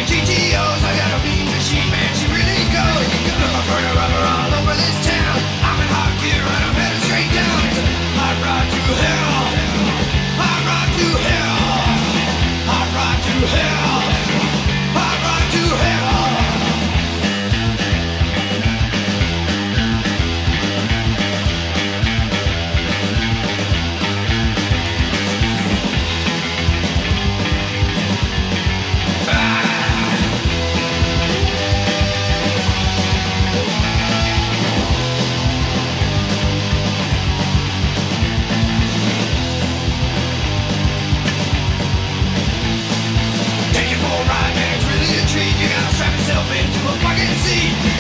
GTOs, I got a mean machine, man, she really goes. Look, I'm burning rubber all over this town. I'm in hot gear and I'm headed straight down. It's a hot rod to hell. Hot rod to hell. Hot rod to hell. Hot rod to hell. Take it for a ride, man, it's really a treat. You gotta strap yourself into a bucket seat.